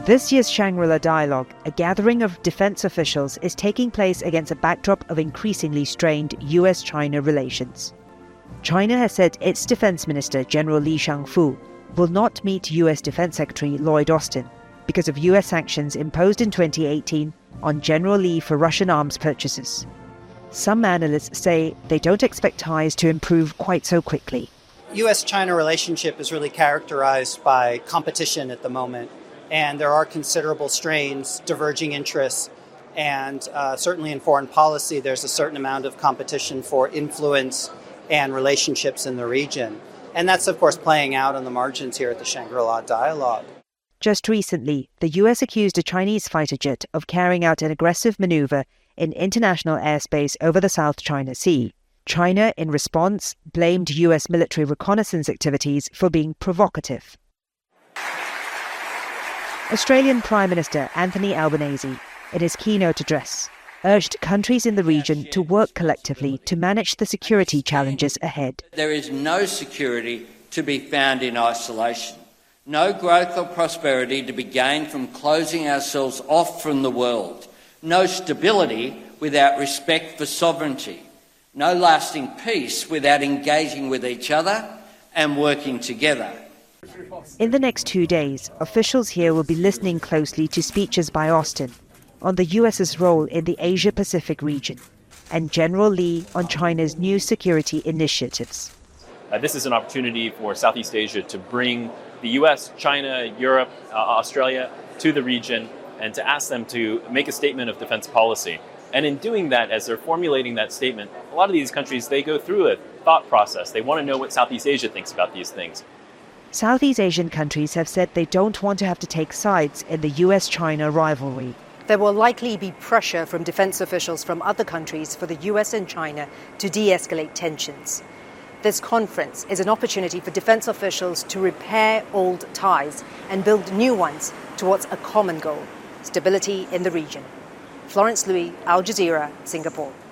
This year's Shangri-La Dialogue, a gathering of defense officials, is taking place against a backdrop of increasingly strained US-China relations. China has said its Defense Minister, General Li Shangfu, will not meet US Defense Secretary Lloyd Austin because of US sanctions imposed in 2018 on General Li for Russian arms purchases. Some analysts say they don't expect ties to improve quite so quickly. US-China relationship is really characterized by competition at the moment, and there are considerable strains, diverging interests, and certainly in foreign policy there's a certain amount of competition for influence and relationships in the region. And that's, of course, playing out on the margins here at the Shangri-La Dialogue. Just recently, the US accused a Chinese fighter jet of carrying out an aggressive maneuver in international airspace over the South China Sea. China, in response, blamed US military reconnaissance activities for being provocative. Australian Prime Minister Anthony Albanese, in his keynote address, urged countries in the region to work collectively to manage the security challenges ahead. There is no security to be found in isolation, no growth or prosperity to be gained from closing ourselves off from the world, no stability without respect for sovereignty, no lasting peace without engaging with each other and working together. In the next 2 days, officials here will be listening closely to speeches by Austin on the US's role in the Asia-Pacific region and General Li on China's new security initiatives. This is an opportunity for Southeast Asia to bring the US, China, Europe, Australia to the region and to ask them to make a statement of defense policy. And in doing that, as they're formulating that statement, a lot of these countries, they go through a thought process. They want to know what Southeast Asia thinks about these things. Southeast Asian countries have said they don't want to have to take sides in the US-China rivalry. There will likely be pressure from defense officials from other countries for the US and China to de-escalate tensions. This conference is an opportunity for defense officials to repair old ties and build new ones towards a common goal: stability in the region. Florence Louis, Al Jazeera, Singapore.